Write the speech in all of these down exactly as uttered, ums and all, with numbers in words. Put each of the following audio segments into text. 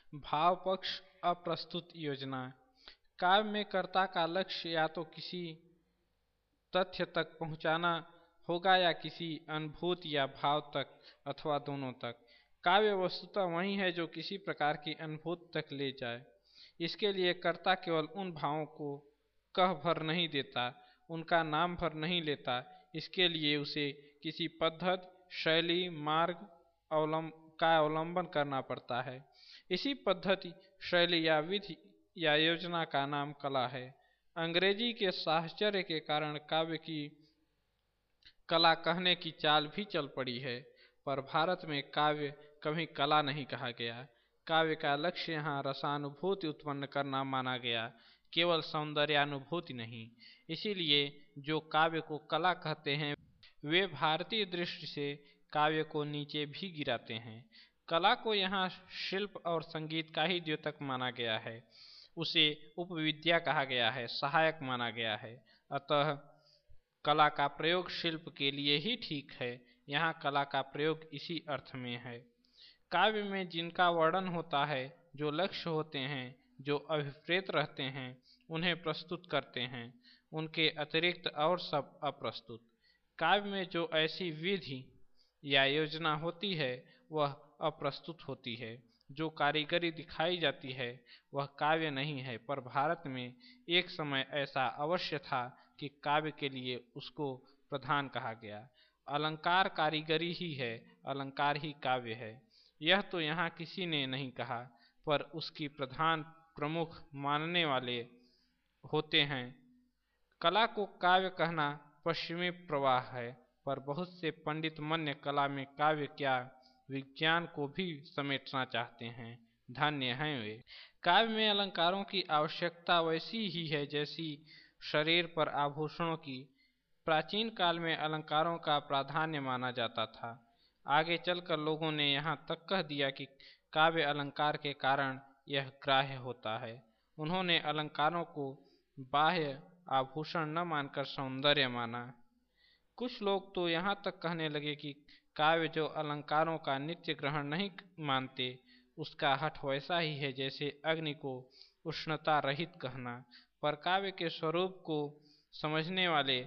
भाव पक्ष अप्रस्तुत योजना। काव्य में कर्ता का लक्ष्य या तो किसी तथ्य तक पहुंचाना होगा या किसी अनुभूति या भाव तक, अथवा दोनों तक। काव्य वस्तुतः वही है जो किसी प्रकार की अनुभूति तक ले जाए। इसके लिए कर्ता केवल उन भावों को कह भर नहीं देता, उनका नाम भर नहीं लेता। इसके लिए उसे किसी पद्धति, शैली, मार्ग अवलंब का अवलंबन करना पड़ता है। इसी पद्धति, शैली या विधि या योजना का नाम कला है। अंग्रेजी के साहचर्य के कारण काव्य की कला कहने की चाल भी चल पड़ी है, पर भारत में काव्य कभी कला नहीं कहा गया। काव्य का लक्ष्य यहाँ रसानुभूति उत्पन्न करना माना गया, केवल सौंदर्यानुभूति नहीं। इसीलिए जो काव्य को कला कहते हैं वे भारतीय दृष्टि से काव्य को नीचे भी गिराते हैं। कला को यहाँ शिल्प और संगीत का ही द्योतक माना गया है, उसे उपविद्या कहा गया है, सहायक माना गया है। अतः कला का प्रयोग शिल्प के लिए ही ठीक है। यहाँ कला का प्रयोग इसी अर्थ में है। काव्य में जिनका वर्णन होता है, जो लक्ष्य होते हैं, जो अभिप्रेत रहते हैं, उन्हें प्रस्तुत करते हैं। उनके अतिरिक्त और सब अप्रस्तुत। काव्य में जो ऐसी विधि या योजना होती है वह अप्रस्तुत होती है। जो कारीगरी दिखाई जाती है वह काव्य नहीं है। पर भारत में एक समय ऐसा अवश्य था कि काव्य के लिए उसको प्रधान कहा गया। अलंकार कारीगरी ही है, अलंकार ही काव्य है। यह तो यहाँ किसी ने नहीं कहा, पर उसकी प्रधान प्रमुख मानने वाले होते हैं। कला को काव्य कहना पश्चिमी प्रवाह है, पर बहुत से पंडित मन्य कला में काव्य क्या विज्ञान को भी समेटना चाहते हैं। धन्य हैं वे। काव्य में अलंकारों की आवश्यकता वैसी ही है जैसी शरीर पर आभूषणों की। प्राचीन काल में अलंकारों का प्राधान्य माना जाता था। आगे चलकर लोगों ने यहाँ तक कह दिया कि काव्य अलंकार के कारण यह ग्राह्य होता है। उन्होंने अलंकारों को बाह्य आभूषण न मानकर सौंदर्य माना। कुछ लोग तो यहाँ तक कहने लगे कि काव्य जो अलंकारों का नित्य ग्रहण नहीं मानते, उसका हठ वैसा ही है जैसे अग्नि को उष्णता रहित कहना। पर काव्य के स्वरूप को समझने वाले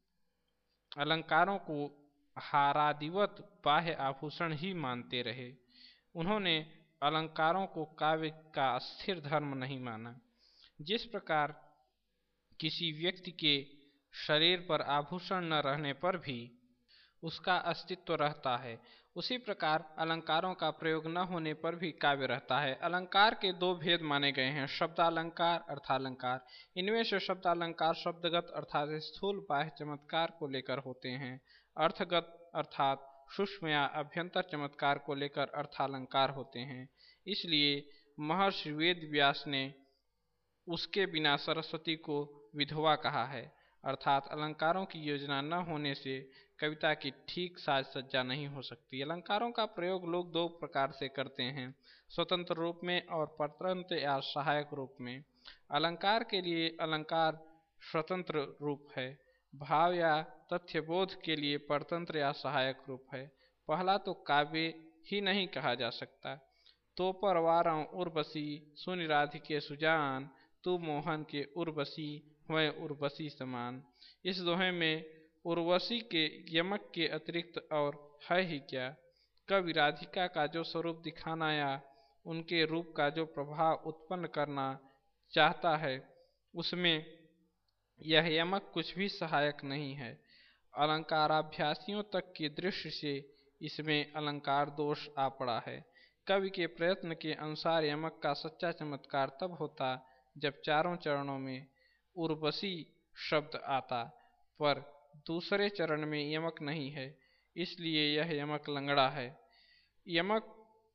अलंकारों को हारादिवत बाह्य आभूषण ही मानते रहे। उन्होंने अलंकारों को काव्य का स्थिर धर्म नहीं माना। जिस प्रकार किसी व्यक्ति के शरीर पर आभूषण न रहने पर भी उसका अस्तित्व रहता है, उसी प्रकार अलंकारों का प्रयोग न होने पर भी काव्य रहता है। अलंकार के दो भेद माने गए हैं, शब्दालंकार, अर्थालंकार। इनमें से शब्दालंकार शब्दगत अर्थात स्थूल बाह्य चमत्कार को लेकर होते हैं। अर्थगत अर्थात सूक्ष्म या अभ्यंतर चमत्कार को लेकर अर्थालंकार होते हैं। इसलिए महर्षि वेद व्यास ने उसके बिना सरस्वती को विधवा कहा है, अर्थात अलंकारों की योजना न होने से कविता की ठीक साज सज्जा नहीं हो सकती। अलंकारों का प्रयोग लोग दो प्रकार से करते हैं, स्वतंत्र रूप में और परतंत्र या सहायक रूप में। अलंकार के लिए अलंकार स्वतंत्र रूप है, भाव या तथ्यबोध के लिए परतंत्र या सहायक रूप है। पहला तो काव्य ही नहीं कहा जा सकता। तो पर वारों उर्वशी सुनि राधिके सुजान, तू मोहन के उर्वशी हुए उर्वशी समान। इस दोहे में उर्वशी के यमक के अतिरिक्त और है ही क्या। कवि राधिका का जो स्वरूप दिखाना या उनके रूप का जो प्रभाव उत्पन्न करना चाहता है, उसमें यह यमक कुछ भी सहायक नहीं है। अलंकाराभ्यासियों तक की दृष्टि से इसमें अलंकार दोष आ पड़ा है। कवि के प्रयत्न के अनुसार यमक का सच्चा चमत्कार तब होता जब चारों चरणों में उर्वशी शब्द आता, पर दूसरे चरण में यमक नहीं है, इसलिए यह यमक लंगड़ा है। यमक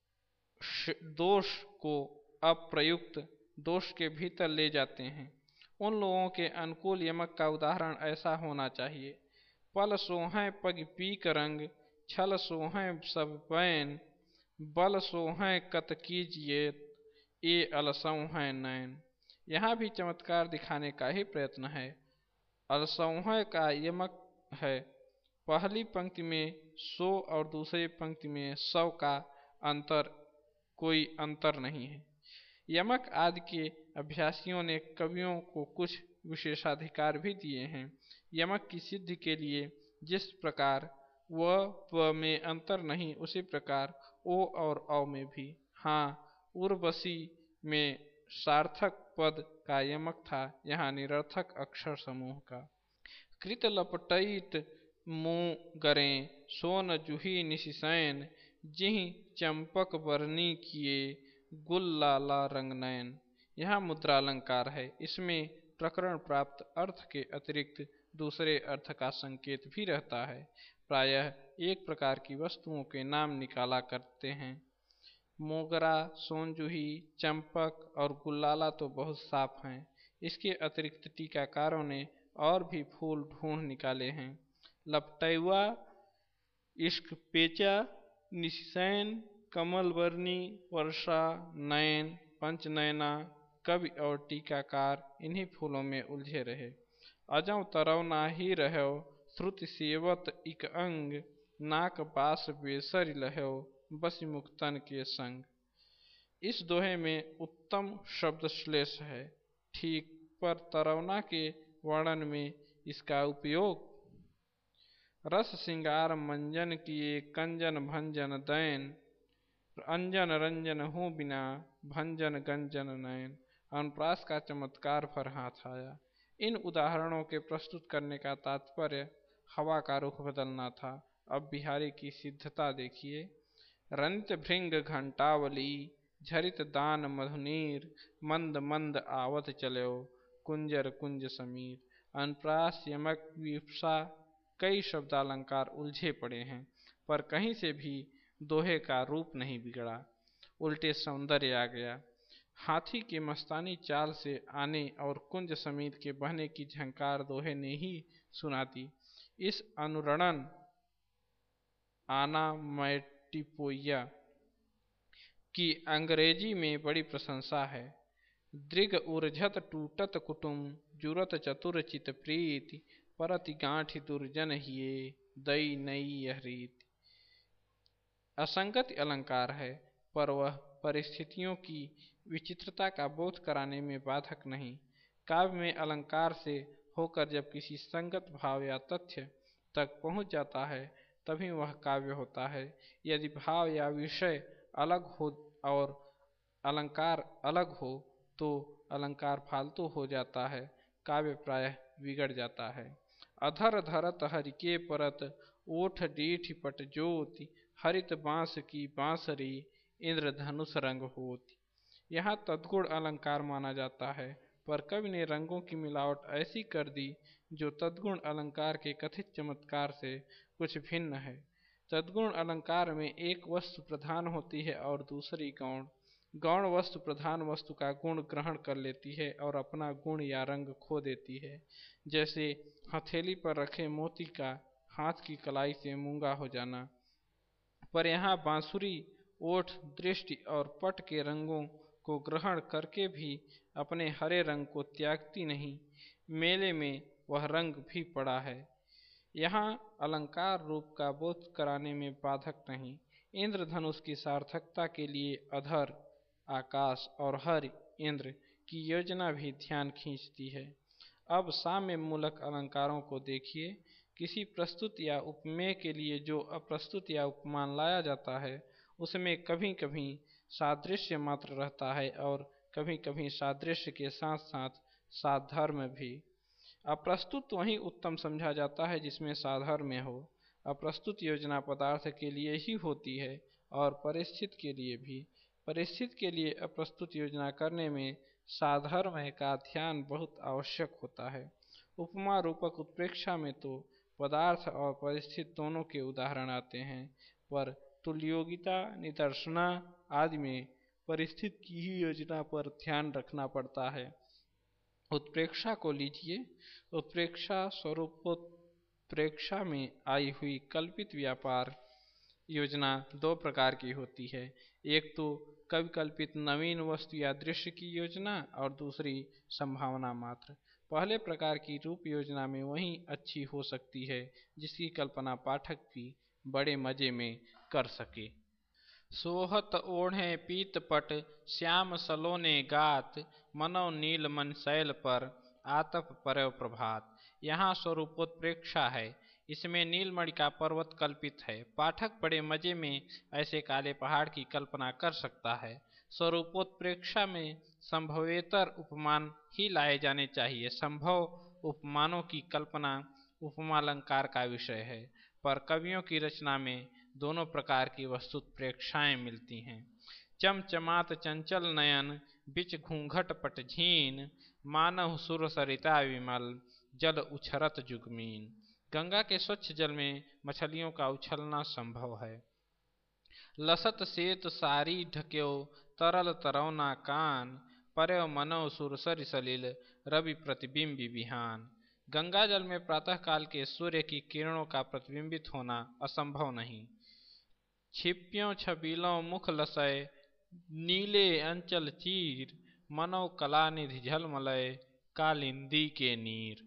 दोष को अप्रयुक्त दोष के भीतर ले जाते हैं। उन लोगों के अनुकूल यमक का उदाहरण ऐसा होना चाहिए। पल सोहें पग पीक रंग, छल सोहें सब बैन, बल सोहें कत कीजिए, ए अलसों नैन। यहाँ भी चमत्कार दिखाने का ही प्रयत्न है। अलसों का यमक है। पहली पंक्ति में सो और दूसरी पंक्ति में सौ का अंतर कोई अंतर नहीं है। यमक आदि के अभ्यासियों ने कवियों को कुछ विशेषाधिकार भी दिए हैं। यमक की सिद्धि के लिए जिस प्रकार व प में अंतर नहीं, उसी प्रकार ओ और औ में भी। हाँ, उर्वशी में सार्थक पद का यमक था, यहाँ निरर्थक अक्षर समूह का। कृत लपटैत मुँह गरें सोन जूही निशिसैन, जिहि चंपक बरनी किए गुल लाला रंग नयन। यहाँ मुद्रालंकार है। इसमें प्रकरण प्राप्त अर्थ के अतिरिक्त दूसरे अर्थ का संकेत भी रहता है। प्रायः एक प्रकार की वस्तुओं के नाम निकाला करते हैं। मोगरा, सोनजूही, चंपक और गुलाला तो बहुत साफ हैं। इसके अतिरिक्त टीकाकारों ने और भी फूल ढूंढ निकाले हैं। लपटैवा, इश्क पेचा, निशैन, कमलवर्णी, वर्षा, नयन, पंचनयना, कवि और टीकाकार इन्हीं फूलों में उलझे रहे। अजौ तरौ नाही रहो, श्रुति सेवत इक अंग, नाक बास बेसर लहो, बसी मुक्तन के संग। इस दोहे में उत्तम शब्द श्लेष है। ठीक पर तरौना के वर्णन में इसका उपयोग रस श्रृंगार मंजन किए कंजन भंजन दैन, अंजन रंजन हो बिना भंजन गंजन नयन, अनुप्रास का चमत्कार पर हाथ आया। इन उदाहरणों के प्रस्तुत करने का तात्पर्य हवा का रुख बदलना था। अब बिहारी की सिद्धता देखिए। रनित भृंग घंटावली, झरित दान मधुनीर, मंद मंद आवत चलो, कुंजर कुंज समीर। अनुप्रास, यमक, विवक्षा कई शब्दालंकार उलझे पड़े हैं, पर कहीं से भी दोहे का रूप नहीं बिगड़ा, उल्टे सौंदर्य आ गया। हाथी के मस्तानी चाल से आने और कुंज समीर के बहने की झंकार दोहे ने ही सुना दी। इस अनुरणन आनामैटिपोइया की अंग्रेजी में बड़ी प्रशंसा है। दृग उर्झत टूटत कुटुम, जुरत चतुर चित प्रीति, परति गांठी दुर्जन हिये, दई नई यह रीति। असंगत अलंकार है, पर वह परिस्थितियों की विचित्रता का बोध कराने में बाधक नहीं। काव्य में अलंकार से होकर जब किसी संगत भाव या तथ्य तक पहुंच जाता है, तभी वह काव्य होता है। यदि भाव या विषय अलग हो और अलंकार अलग हो, तो अलंकार फालतू हो जाता है, काव्य प्रायः बिगड़ जाता है। अधर धरत हरिके परत, ओठ डीठ पट ज्योति, हरित बांस की बांसरी, इंद्रधनुष रंग होती। यहाँ तद्गुण अलंकार माना जाता है, पर कवि ने रंगों की मिलावट ऐसी कर दी जो तद्गुण अलंकार के कथित चमत्कार से कुछ भिन्न है। तद्गुण अलंकार में एक वस्तु प्रधान होती है और दूसरी गौण। गौण वस्तु प्रधान वस्तु का गुण ग्रहण कर लेती है और अपना गुण या रंग खो देती है। जैसे हथेली पर रखे मोती का हाथ की कलाई से मूंगा हो जाना। पर यहाँ बांसुरी ओठ, दृष्टि और पट के रंगों को ग्रहण करके भी अपने हरे रंग को त्यागती नहीं, मेले में वह रंग भी पड़ा है। यहाँ अलंकार रूप का बोध कराने में बाधक नहीं। इंद्रधनुष की सार्थकता के लिए अधर, आकाश और हर इंद्र की योजना भी ध्यान खींचती है। अब साम्य मूलक अलंकारों को देखिए। किसी प्रस्तुत या उपमेय के लिए जो अप्रस्तुत या उपमान लाया जाता है, उसमें कभी कभी सादृश्य मात्र रहता है और कभी कभी सादृश्य के साथ साथ साधर्म्य भी। अप्रस्तुत वही उत्तम समझा जाता है जिसमें साधर्म्य हो। अप्रस्तुत योजना पदार्थ के लिए ही होती है और परिस्थिति के लिए भी। परिस्थिति के लिए अप्रस्तुत योजना करने में साधर्म्य का ध्यान बहुत आवश्यक होता है। उपमा रूपक उत्प्रेक्षा में तो पदार्थ और परिस्थिति दोनों के उदाहरण आते हैं, पर तुल्योगिता, निदर्शना आदि में परिस्थिति की ही योजना पर ध्यान रखना पड़ता है। उत्प्रेक्षा को लीजिए। उत्प्रेक्षा स्वरूपोत्प्रेक्षा में आई हुई कल्पित व्यापार योजना दो प्रकार की होती है। एक तो कवि कल्पित नवीन वस्तु या दृश्य की योजना और दूसरी संभावना मात्र। पहले प्रकार की रूप योजना में वही अच्छी हो सकती है जिसकी कल्पना पाठक भी बड़े मजे में कर सके। सोहत ओढ़े पीतपट श्याम सलोने गात, मनो नील मन शैल पर आतप परव प्रभात। यहाँ स्वरूपोत्प्रेक्षा है, इसमें नीलमणि का पर्वत कल्पित है। पाठक बड़े मजे में ऐसे काले पहाड़ की कल्पना कर सकता है। स्वरूपोत्प्रेक्षा में संभवेतर उपमान ही लाए जाने चाहिए। संभव उपमानों की कल्पना उपमालंकार का विषय है, पर कवियों की रचना में दोनों प्रकार की वस्तुत्प्रेक्षाएं मिलती हैं। चमचमात चंचल नयन बिच घूंघट पट झीन, मानव सुर सरिता विमल जल उछरत जुगमीन। गंगा के स्वच्छ जल में मछलियों का उछलना संभव है। लसत सेत सारी ढक्यो तरल तरौना कान, परयो मनौ सुरसरि सलिल रवि प्रतिबिंब बिहान। गंगा जल में प्रातः काल के सूर्य की किरणों का प्रतिबिंबित होना असंभव नहीं। छिप्यों छबीलों मुख लसय नीले अंचल चीर, मनौ कलानिधि झलमलय कालिंदी के नीर।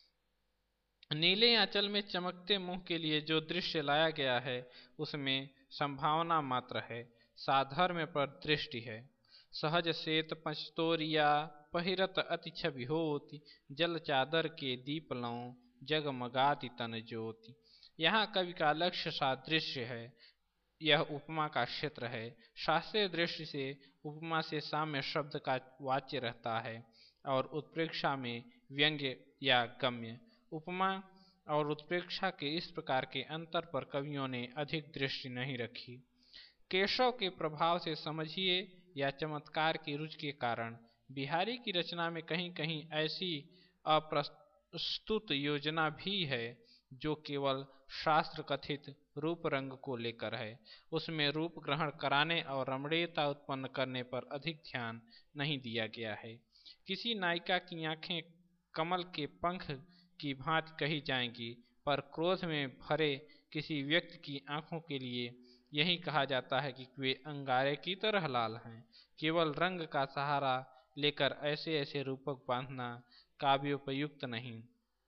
नीले आंचल में चमकते मुंह के लिए जो दृश्य लाया गया है उसमें संभावना मात्र है, साधर्म्य पर दृष्टि है। सहज सेत पंचतोरिया पहिरत अति छवि होती, जल चादर के दीप लौ जगमगाती तन ज्योति। यहाँ कवि का लक्ष्य सादृश्य है, यह उपमा का क्षेत्र है। शास्त्रीय दृष्टि से उपमा से साम्य शब्द का वाच्य रहता है और उत्प्रेक्षा में व्यंग्य या गम्य। उपमा और उत्प्रेक्षा के इस प्रकार के अंतर पर कवियों ने अधिक दृष्टि नहीं रखी। केशव के प्रभाव से समझिए या चमत्कार की रुचि के कारण बिहारी की रचना में कहीं कहीं ऐसी अप्रस्तुत योजना भी है जो केवल शास्त्र कथित रूप रंग को लेकर है। उसमें रूप ग्रहण कराने और रमणीयता उत्पन्न करने पर अधिक ध्यान नहीं दिया गया है। किसी नायिका की आंखें कमल के पंख की भांति कही जाएंगी, पर क्रोध में भरे किसी व्यक्ति की आंखों के लिए यही कहा जाता है कि वे अंगारे की तरह लाल हैं। केवल रंग का सहारा लेकर ऐसे ऐसे रूपक बांधना काव्योपयुक्त नहीं।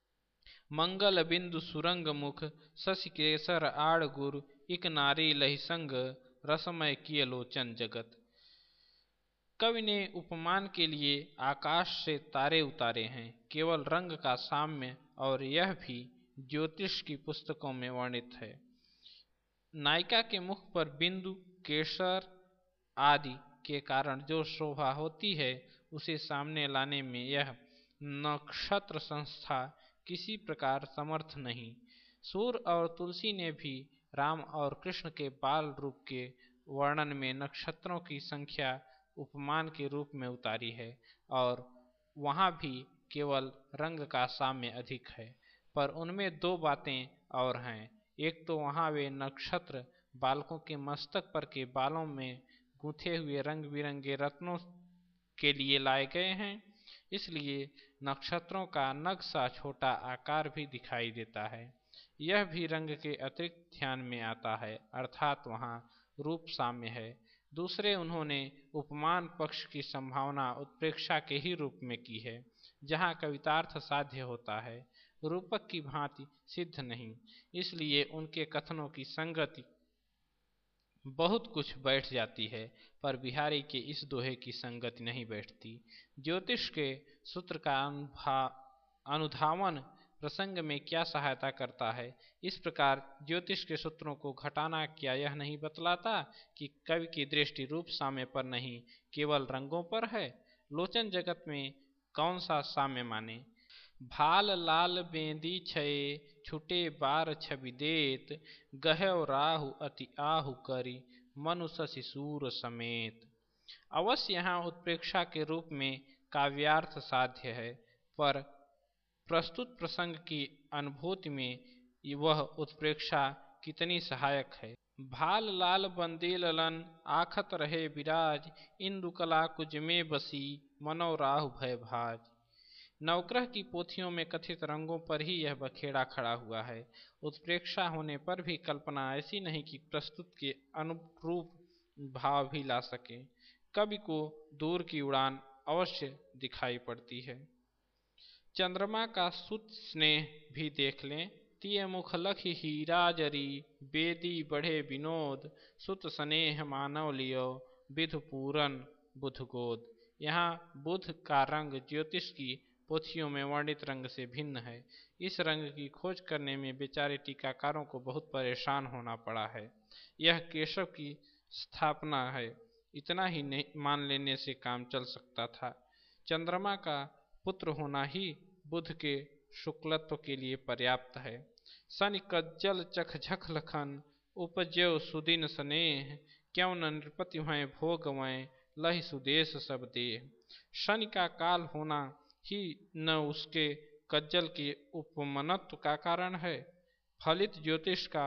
मंगल बिंदु सुरंग मुख शशि केसर आड़ गुर, इक नारी लहि संग रसमय किय लोचन जगत। कवि ने उपमान के लिए आकाश से तारे उतारे हैं, केवल रंग का साम्य, और यह भी ज्योतिष की पुस्तकों में वर्णित है। नायिका के मुख पर बिंदु केसर आदि के कारण जो शोभा होती है उसे सामने लाने में यह नक्षत्र संस्था किसी प्रकार समर्थ नहीं। सूर्य और तुलसी ने भी राम और कृष्ण के बाल रूप के वर्णन में नक्षत्रों की संख्या उपमान के रूप में उतारी है, और वहाँ भी केवल रंग का साम्य अधिक है। पर उनमें दो बातें और हैं। एक तो वहाँ वे नक्षत्र बालकों के मस्तक पर के बालों में गूंथे हुए रंग बिरंगे रत्नों के लिए लाए गए हैं, इसलिए नक्षत्रों का नग सा छोटा आकार भी दिखाई देता है। यह भी रंग के अतिरिक्त ध्यान में आता है, अर्थात वहाँ रूप साम्य है। दूसरे, उन्होंने उपमान पक्ष की संभावना उत्प्रेक्षा के ही रूप में की है, जहाँ कवितार्थ साध्य होता है, रूपक की भांति सिद्ध नहीं। इसलिए उनके कथनों की संगति बहुत कुछ बैठ जाती है, पर बिहारी के इस दोहे की संगति नहीं बैठती। ज्योतिष के सूत्र का अनुधावन प्रसंग में क्या सहायता करता है? इस प्रकार ज्योतिष के सूत्रों को घटाना क्या यह नहीं बतलाता कि कवि की दृष्टि रूप साम्य पर नहीं, केवल रंगों पर है? लोचन जगत में कौन सा साम्य माने? भाल लाल बेंदी छये छुटे बार छवि देत, गहव राहु अति आहु करी मनु शशि सूर समेत। अवश्य यहाँ उत्प्रेक्षा के रूप में काव्यार्थ साध्य है, पर प्रस्तुत प्रसंग की अनुभूति में वह उत्प्रेक्षा कितनी सहायक है। भाल लाल बंदे ललन आखत रहे विराज, इंदुकला कुज में बसी मनो राहु भय भाज। नवग्रह की पोथियों में कथित रंगों पर ही यह बखेड़ा खड़ा हुआ है। उत्प्रेक्षा होने पर भी कल्पना ऐसी नहीं कि प्रस्तुत के अनुरूप भाव भी ला सके। कवि को दूर की उड़ान अवश्य दिखाई पड़ती है। चंद्रमा का सुत स्नेह भी देख लें, तिय मुख लखि हीरा जरी, बेदी बढ़े विनोद, सुत स्नेह मानव लियो, विधु पूरन बुध गोद। यहाँ बुध का रंग ज्योतिष की पोथियों में वर्णित रंग से भिन्न है। इस रंग की खोज करने में बेचारे टीकाकारों को बहुत परेशान होना पड़ा है। यह केशव की स्थापना है, इतना ही नहीं मान लेने से काम चल सकता था। चंद्रमा का पुत्र होना ही बुध के शुक्लत्व के लिए पर्याप्त है। शनि कज्जल चख झख लखन, उपज्यो सुदिन स्नेह, क्यों न नृपति हैं भोगवैं, लहि सुदेश सब देह। शनि का काल होना ही न उसके कज्जल के उपमनत्व का कारण है, फलित ज्योतिष का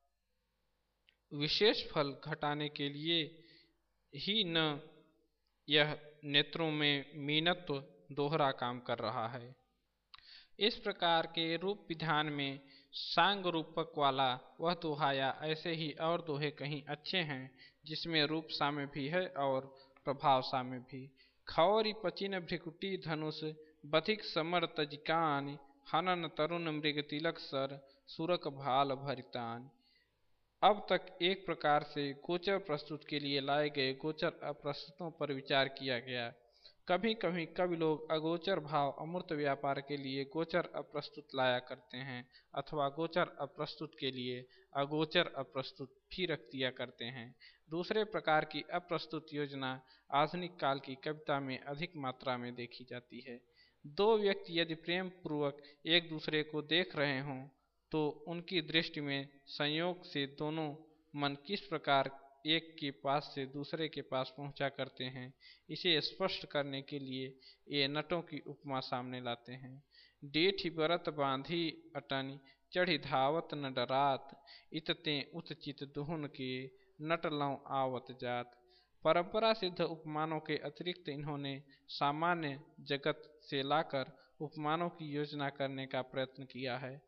विशेष फल घटाने के लिए ही न यह नेत्रों में मीनत्व दोहरा काम कर रहा है। इस प्रकार के रूप विधान में सांग रूपक वाला वह दोहा या ऐसे ही और दोहे कहीं अच्छे हैं जिसमें रूप साम्य भी है और प्रभाव साम्य भी। खौरी पचिन भ्रिकुटी धनुष, बधिक समर तजिकान, हनन तरुण मृग तिलक सर, सुरक भाल भरितान। अब तक एक प्रकार से गोचर प्रस्तुत के लिए लाए गए गोचर अप्रस्तुतों पर विचार किया गया। कभी कभी कवि लोग अगोचर भाव अमूर्त व्यापार के लिए गोचर अप्रस्तुत लाया करते हैं, अथवा गोचर अप्रस्तुत के लिए अगोचर अप्रस्तुत भी रख दिया करते हैं। दूसरे प्रकार की अप्रस्तुत योजना आधुनिक काल की कविता में अधिक मात्रा में देखी जाती है। दो व्यक्ति यदि प्रेम पूर्वक एक दूसरे को देख रहे हों तो उनकी दृष्टि में संयोग से दोनों मन किस प्रकार एक के पास से दूसरे के पास पहुंचा करते हैं, इसे स्पष्ट करने के लिए ये नटों की उपमा सामने लाते हैं। डेठी बरत बांधी अटनी, चढ़ी धावत न डरात, इतते उतचित दुहुन के, नट लौ आवत जात। परंपरा सिद्ध उपमानों के अतिरिक्त इन्होंने सामान्य जगत से लाकर उपमानों की योजना करने का प्रयत्न किया है।